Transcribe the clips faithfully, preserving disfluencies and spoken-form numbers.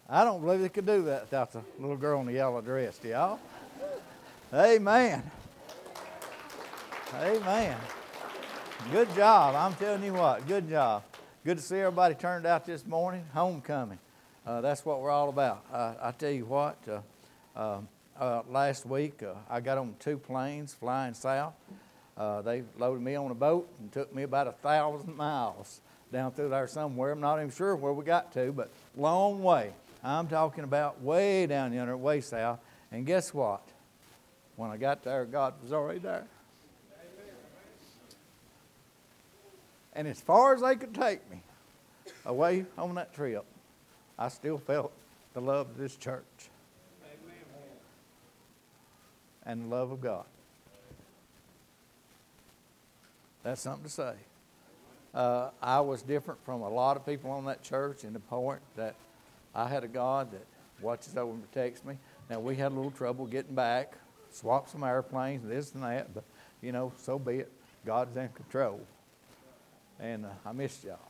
I don't believe they could do that without the little girl in the yellow dress, do y'all? Amen. Amen. Good job. I'm telling you what, good job. Good to see everybody turned out this morning. Homecoming. Uh, that's what we're all about. Uh, I tell you what, uh, uh, uh, last week uh, I got on two planes flying south. Uh, they loaded me on a boat and took me about a thousand miles down through there somewhere. I'm not even sure where we got to, but long way. I'm talking about way down yonder, way south. And guess what? When I got there, God was already there. And as far as they could take me away on that trip, I still felt the love of this church and the love of God. That's something to say. Uh, I was different from a lot of people on that church in the point that I had a God that watches over and protects me. Now, we had a little trouble getting back, swapped some airplanes, this and that, but, you know, so be it. God's in control. And uh, I missed y'all.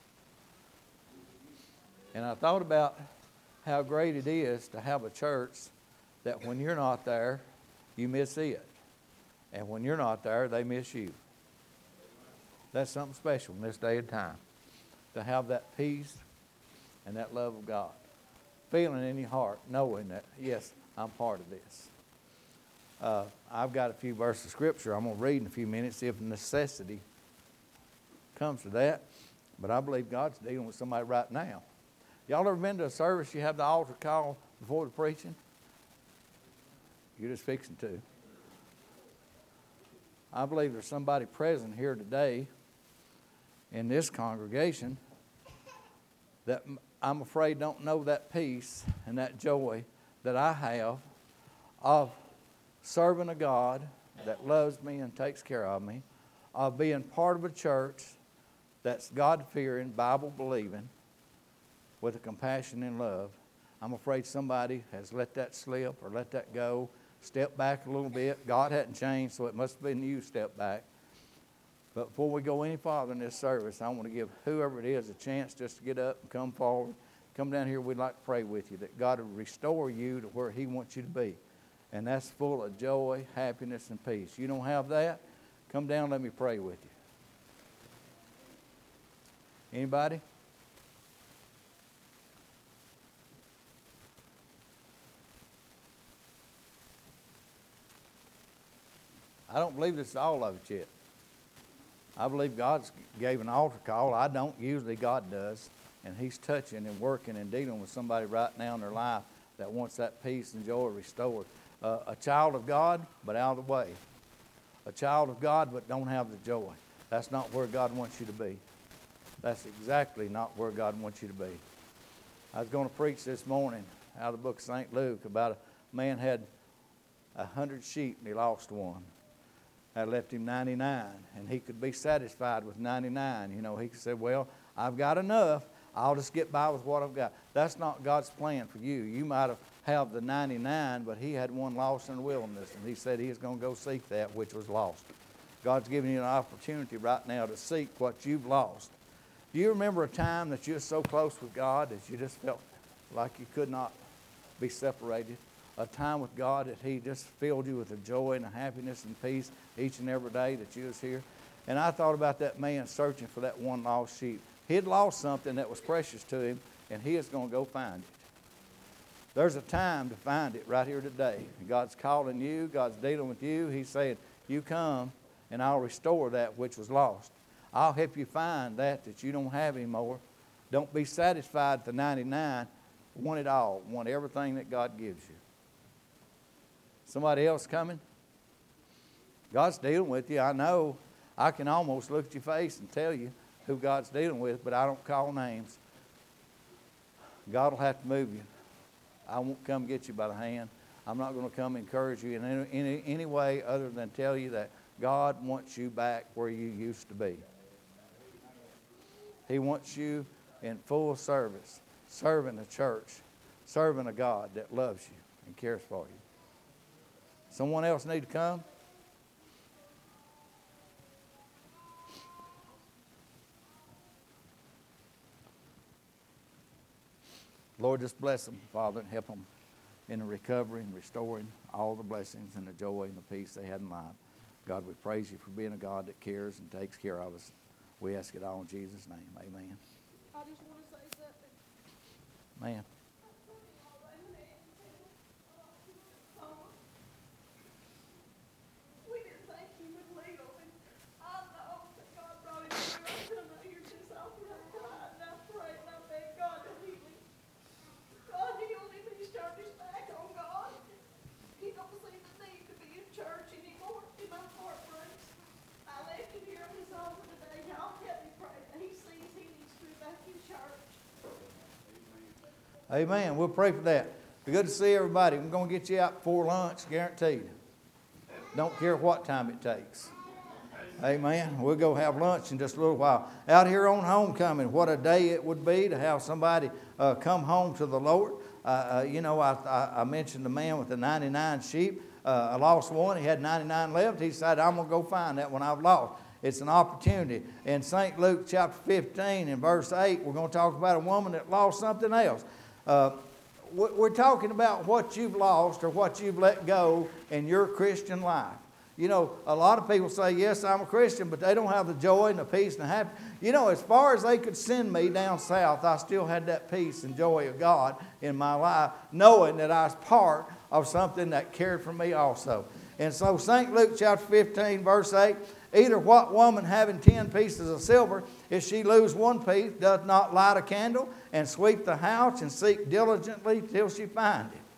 And I thought about how great it is to have a church that when you're not there, you miss it. And when you're not there, they miss you. That's something special in this day and time, to have that peace and that love of God. Feeling in your heart, knowing that, yes, I'm part of this. Uh, I've got a few verses of Scripture I'm going to read in a few minutes if necessity comes to that. But I believe God's dealing with somebody right now. Y'all ever been to a service you have the altar call before the preaching? You're just fixing to. I believe there's somebody present here today in this congregation that I'm afraid don't know that peace and that joy that I have of serving a God that loves me and takes care of me, of being part of a church that's God-fearing, Bible-believing, with a compassion and love. I'm afraid somebody has let that slip or let that go, stepped back a little bit. God hadn't changed, so it must have been you step back. But before we go any farther in this service, I want to give whoever it is a chance just to get up and come forward. Come down here. We'd like to pray with you that God will restore you to where He wants you to be. And that's full of joy, happiness, and peace. You don't have that? Come down, let me pray with you. Anybody? I don't believe this is all of it yet. I believe God's gave an altar call. I don't. Usually God does. And He's touching and working and dealing with somebody right now in their life that wants that peace and joy restored. Uh, a child of God, but out of the way. A child of God, but don't have the joy. That's not where God wants you to be. That's exactly not where God wants you to be. I was going to preach this morning out of the book of Saint Luke about a man had a hundred sheep and he lost one. That left him ninety-nine, and he could be satisfied with ninety-nine. You know, he said, well, I've got enough. I'll just get by with what I've got. That's not God's plan for you. You might have have the ninety-nine, but he had one lost in the wilderness, and he said he was going to go seek that which was lost. God's giving you an opportunity right now to seek what you've lost. Do you remember a time that you were so close with God that you just felt like you could not be separated? A time with God that He just filled you with the joy and the happiness and peace each and every day that you was here. And I thought about that man searching for that one lost sheep. He had lost something that was precious to him, and he is going to go find it. There's a time to find it right here today. God's calling you. God's dealing with you. He's saying, you come, and I'll restore that which was lost. I'll help you find that that you don't have anymore. Don't be satisfied with the ninety-nine. Want it all. Want everything that God gives you. Somebody else coming? God's dealing with you. I know. I can almost look at your face and tell you who God's dealing with, but I don't call names. God will have to move you. I won't come get you by the hand. I'm not going to come encourage you in any, any, any way other than tell you that God wants you back where you used to be. He wants you in full service, serving the church, serving a God that loves you and cares for you. Someone else need to come? Lord, just bless them, Father, and help them in the recovery and restoring all the blessings and the joy and the peace they had in life. God, we praise you for being a God that cares and takes care of us. We ask it all in Jesus' name. Amen. I just want to say something. Man. We didn't think he would leave, and I know that God brought him through. I come out here this often, I cried and I prayed and I begged God to heal him. God healed him and he's turned his back on God. He don't see the need to be in church anymore, and my heart breaks. I left him here on his own today. Y'all help me pray that he sees he needs to be back in church. Amen. We'll pray for that. Good to see everybody. We're going to get you out before lunch, guaranteed. Don't care what time it takes. Amen. We'll go have lunch in just a little while. Out here on homecoming, what a day it would be to have somebody uh, come home to the Lord. Uh, uh, you know, I, I, I mentioned the man with the ninety-nine sheep. Uh, I lost one. He had ninety-nine left. He said, I'm going to go find that one I've lost. It's an opportunity. In Saint Luke chapter fifteen and verse eight, we're going to talk about a woman that lost something else. Uh, we're talking about what you've lost or what you've let go in your Christian life. You know, a lot of people say, yes, I'm a Christian, but they don't have the joy and the peace and the happiness. You know, as far as they could send me down south, I still had that peace and joy of God in my life, knowing that I was part of something that cared for me also. And so Saint Luke chapter fifteen, verse eight, either what woman having ten pieces of silver, if she lose one piece, doth not light a candle and sweep the house and seek diligently till she find it.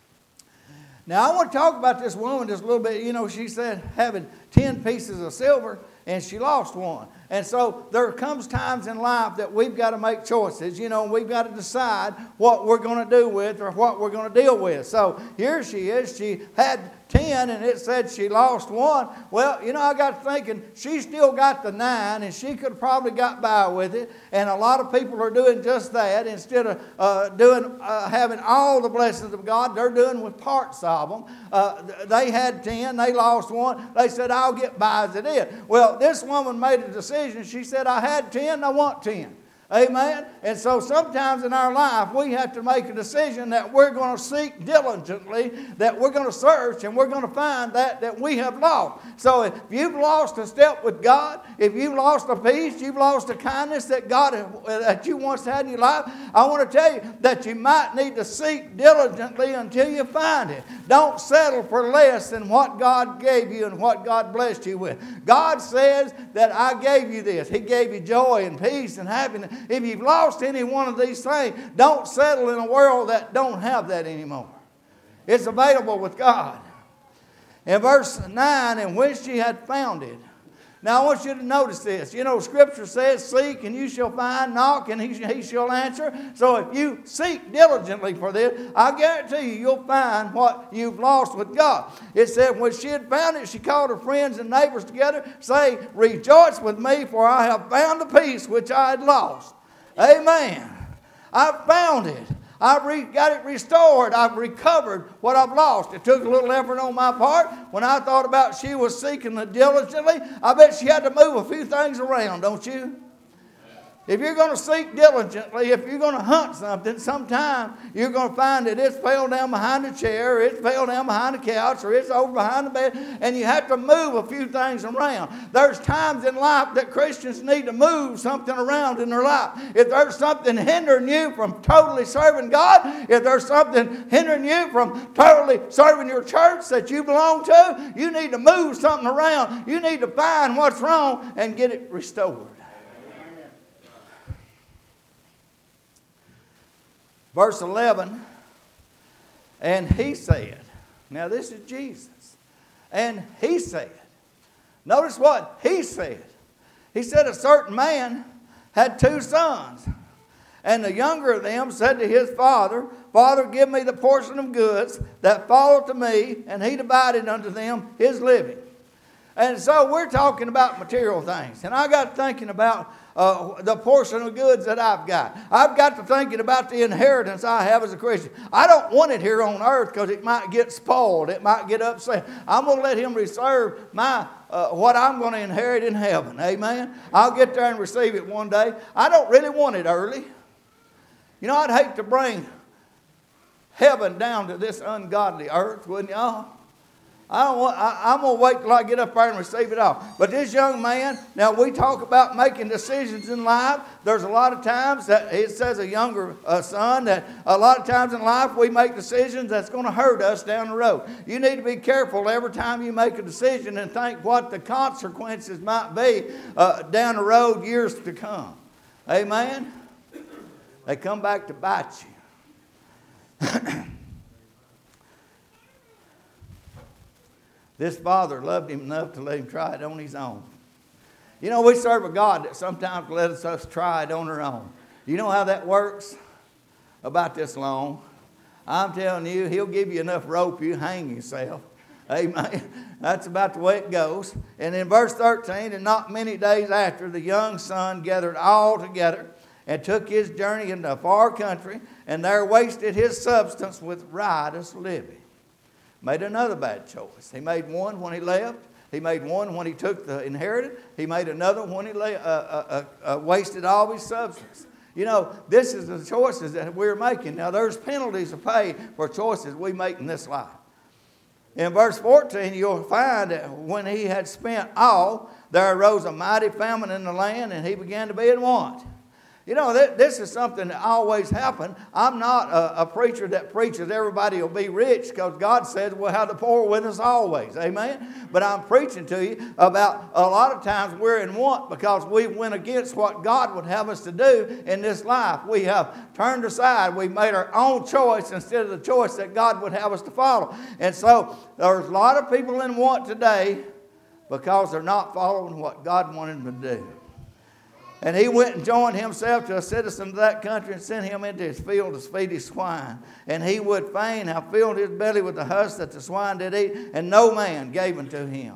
Now I want to talk about this woman just a little bit. You know, she said having ten pieces of silver and she lost one. And so there comes times in life that we've got to make choices. You know, we've got to decide what we're going to do with or what we're going to deal with. So here she is. She had ten and it said she lost one. Well, you know, I got thinking she still got the nine and she could have probably got by with it. And a lot of people are doing just that. Instead of uh, doing uh, having all the blessings of God, they're doing with parts of them. Uh, they had ten, they lost one. They said, I'll get by as it is. Well, this woman made a decision. She said, I had ten, I want ten. Amen. And so sometimes in our life we have to make a decision that we're going to seek diligently, that we're going to search and we're going to find that that we have lost. So if you've lost a step with God, if you've lost a peace, you've lost a kindness that God that you once had in your life, I want to tell you that you might need to seek diligently until you find it. Don't settle for less than what God gave you and what God blessed you with. God says that I gave you this. He gave you joy and peace and happiness. If you've lost any one of these things, don't settle in a world that don't have that anymore. It's available with God. In verse nine, and when she had found it. Now I want you to notice this. You know, Scripture says, seek and you shall find, knock and he, he shall answer. So if you seek diligently for this, I guarantee you, you'll find what you've lost with God. It said, when she had found it, she called her friends and neighbors together, say, rejoice with me, for I have found the peace which I had lost. Amen. I've found it. I've re- got it restored. I've recovered what I've lost. It took a little effort on my part. When I thought about she was seeking it diligently, I bet she had to move a few things around, don't you? If you're going to seek diligently, if you're going to hunt something, sometime you're going to find that it's fell down behind a chair, or it's fell down behind a couch, or it's over behind the bed, and you have to move a few things around. There's times in life that Christians need to move something around in their life. If there's something hindering you from totally serving God, if there's something hindering you from totally serving your church that you belong to, you need to move something around. You need to find what's wrong and get it restored. Verse eleven, and he said, now this is Jesus, and he said, notice what he said. He said a certain man had two sons, and the younger of them said to his father, Father, give me the portion of goods that fall to me, and he divided unto them his living. And so we're talking about material things, and I got thinking about Uh, the portion of goods that I've got. I've got to thinking about the inheritance I have as a Christian. I don't want it here on earth because it might get spoiled. It might get upset. I'm going to let him reserve my uh, what I'm going to inherit in heaven. Amen. I'll get there and receive it one day. I don't really want it early. You know, I'd hate to bring heaven down to this ungodly earth, wouldn't y'all? I don't want, I, I'm going to wait till I get up there and receive it all. But this young man, now we talk about making decisions in life. There's a lot of times that it says a younger uh, son that a lot of times in life we make decisions that's going to hurt us down the road. You need to be careful every time you make a decision and think what the consequences might be uh, down the road years to come. Amen? They come back to bite you. This father loved him enough to let him try it on his own. You know, we serve a God that sometimes lets us try it on our own. You know how that works? About this long. I'm telling you, he'll give you enough rope, you hang yourself. Amen. That's about the way it goes. And in verse thirteen, and not many days after, the young son gathered all together and took his journey into a far country, and there wasted his substance with riotous living. Made another bad choice. He made one when he left. He made one when he took the inheritance. He made another when he lay, uh, uh, uh, uh, wasted all his substance. You know, this is the choices that we're making. Now, there's penalties to pay for choices we make in this life. In verse fourteen, you'll find that when he had spent all, there arose a mighty famine in the land, and he began to be in want. You know, this is something that always happens. I'm not a, a preacher that preaches everybody will be rich, because God says we'll have the poor with us always. Amen? But I'm preaching to you about a lot of times we're in want because we went against what God would have us to do in this life. We have turned aside. We made our own choice instead of the choice that God would have us to follow. And so there's a lot of people in want today because they're not following what God wanted them to do. And he went and joined himself to a citizen of that country and sent him into his field to feed his swine. And he would fain have filled his belly with the husk that the swine did eat, and no man gave unto him.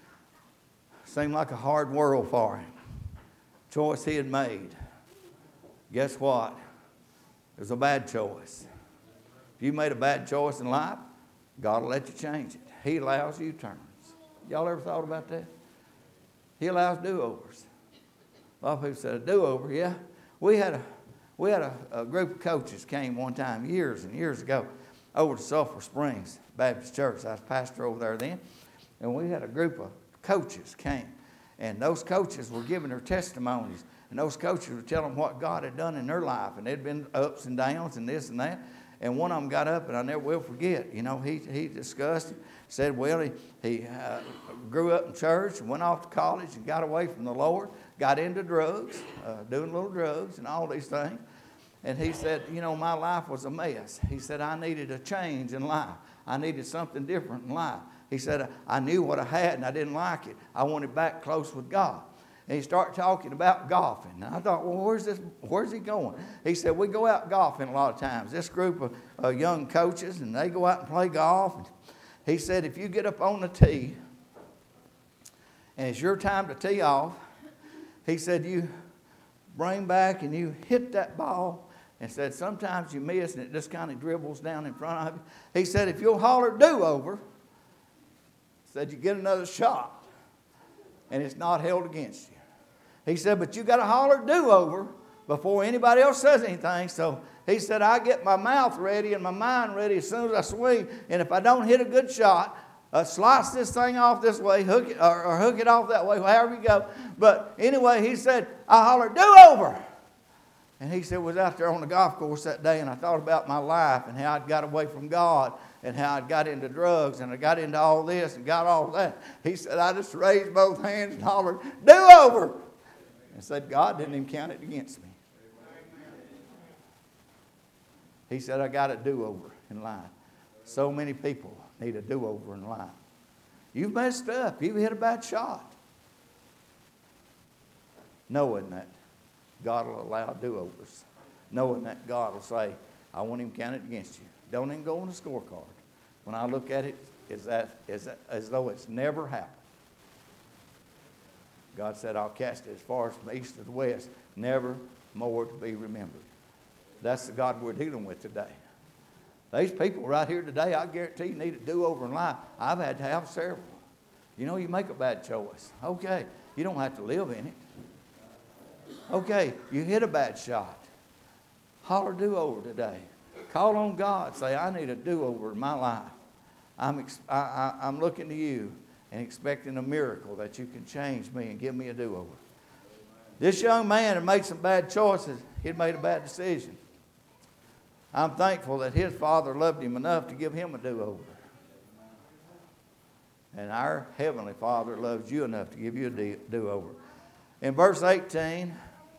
Seemed like a hard world for him. Choice he had made. Guess what? It was a bad choice. If you made a bad choice in life, God will let you change it. He allows U-turns. Y'all ever thought about that? He allows do-overs. A lot of people said a do-over, yeah. We had a we had a, a group of coaches came one time years and years ago over to Sulphur Springs Baptist Church. I was pastor over there then, and we had a group of coaches came, and those coaches were giving their testimonies, and those coaches were telling what God had done in their life, and there'd been ups and downs and this and that. And one of them got up, and I never will forget. You know, he he discussed it, said, well, he he uh, grew up in church and went off to college and got away from the Lord. Got into drugs, uh, doing little drugs and all these things. And he said, you know, my life was a mess. He said, I needed a change in life. I needed something different in life. He said, I knew what I had and I didn't like it. I wanted back close with God. And he started talking about golfing. And I thought, well, where's this? Where's he going? He said, we go out golfing a lot of times. This group of uh, young coaches, and they go out and play golf. And he said, if you get up on the tee, and it's your time to tee off, he said, you bring back and you hit that ball, and said, sometimes you miss and it just kind of dribbles down in front of you. He said, if you'll holler do-over, said you get another shot, and it's not held against you. He said, but you got to holler do-over before anybody else says anything. So he said, I get my mouth ready and my mind ready as soon as I swing, and if I don't hit a good shot, Uh, slice this thing off this way, hook it, or, or hook it off that way, however you go. But anyway, he said, I hollered, do-over. And he said, was out there on the golf course that day, and I thought about my life and how I'd got away from God and how I'd got into drugs and I got into all this and got all that. He said, I just raised both hands and hollered, do-over. And said, God didn't even count it against me. He said, I got a do-over in life. So many people need a do-over in life. You've messed up. You've hit a bad shot. Knowing that God will allow do-overs. Knowing that God will say, I won't even count it against you. Don't even go on the scorecard. When I look at it, it's that, it's that, as though it's never happened. God said, I'll cast it as far as from the east to the west, never more to be remembered. That's the God we're dealing with today. These people right here today, I guarantee you need a do-over in life. I've had to have several. You know, you make a bad choice. Okay, you don't have to live in it. Okay, you hit a bad shot. Holler do-over today. Call on God. Say, I need a do-over in my life. I'm, ex- I, I, I'm looking to you and expecting a miracle that you can change me and give me a do-over. This young man had made some bad choices. He'd made a bad decision. I'm thankful that his father loved him enough to give him a do-over. And our Heavenly Father loves you enough to give you a do-over. In verse eighteen,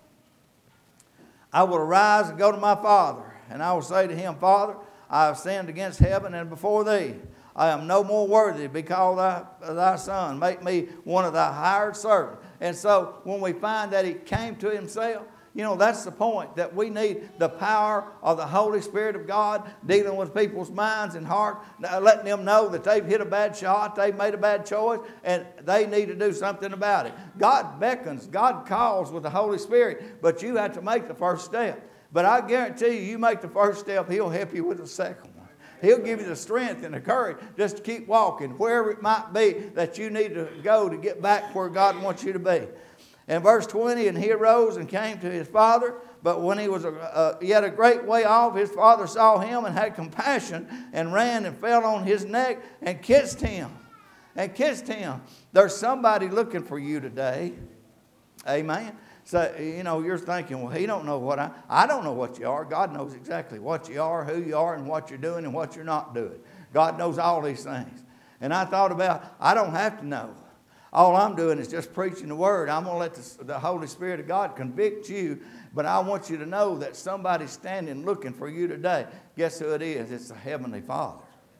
I will arise and go to my father, and I will say to him, Father, I have sinned against heaven and before thee. I am no more worthy to be called thy, thy son. Make me one of thy hired servants. And so when we find that he came to himself, you know, that's the point, that we need the power of the Holy Spirit of God dealing with people's minds and hearts, letting them know that they've hit a bad shot, they've made a bad choice, and they need to do something about it. God beckons, God calls with the Holy Spirit, but you have to make the first step. But I guarantee you, you make the first step, he'll help you with the second one. He'll give you the strength and the courage just to keep walking, wherever it might be that you need to go to get back where God wants you to be. In verse twenty, and he arose and came to his father, but when he was a, a, yet a great way off, his father saw him and had compassion and ran and fell on his neck and kissed him. And kissed him. There's somebody looking for you today. Amen. So, you know, you're thinking, well, he don't know what I... I don't know what you are. God knows exactly what you are, who you are, and what you're doing and what you're not doing. God knows all these things. And I thought about, I don't have to know. All I'm doing is just preaching the word. I'm going to let the, the Holy Spirit of God convict you. But I want you to know that somebody's standing looking for you today. Guess who it is? It's the Heavenly Father.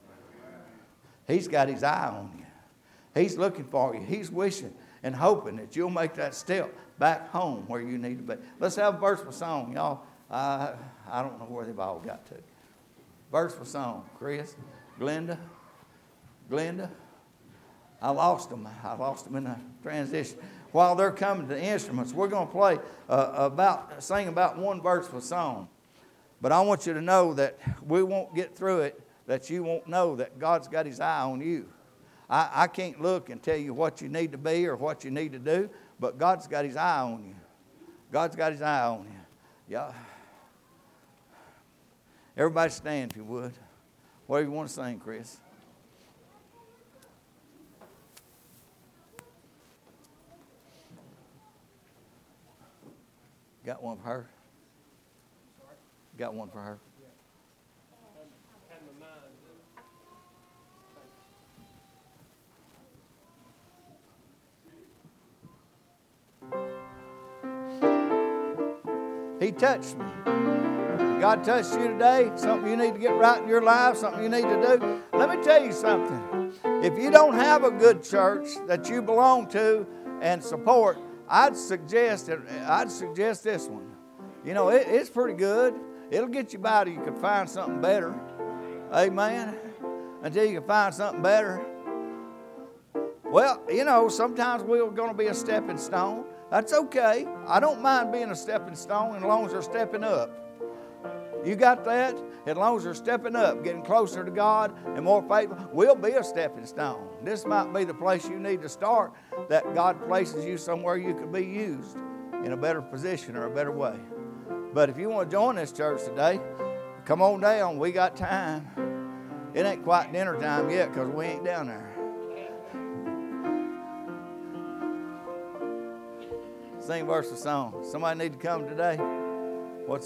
He's got his eye on you. He's looking for you. He's wishing and hoping that you'll make that step back home where you need to be. Let's have a verse for song, y'all. Uh, I don't know where they've all got to. Verse for song. Chris, Glenda, Glenda. I lost them. I lost them in the transition. While they're coming to the instruments, we're going to play uh, about, sing about one verse for song. But I want you to know that we won't get through it, that you won't know that God's got his eye on you. I, I can't look and tell you what you need to be or what you need to do, but God's got his eye on you. God's got his eye on you. Yeah. Everybody stand if you would. What do you want to sing, Chris? Got one for her? Got one for her? He touched me. God touched you today. Something you need to get right in your life. Something you need to do. Let me tell you something. If you don't have a good church that you belong to and support, I'd suggest I'd suggest this one. You know, it, it's pretty good. It'll get you by till you can find something better. Amen. Until you can find something better. Well, you know, sometimes we're going to be a stepping stone. That's okay. I don't mind being a stepping stone as long as they're stepping up. You got that? As long as they're stepping up, getting closer to God and more faithful, we'll be a stepping stone. This might be the place you need to start, that God places you somewhere you could be used in a better position or a better way. But if you want to join this church today, come on down. We got time. It ain't quite dinner time yet because we ain't down there. Sing a verse of song. Somebody need to come today.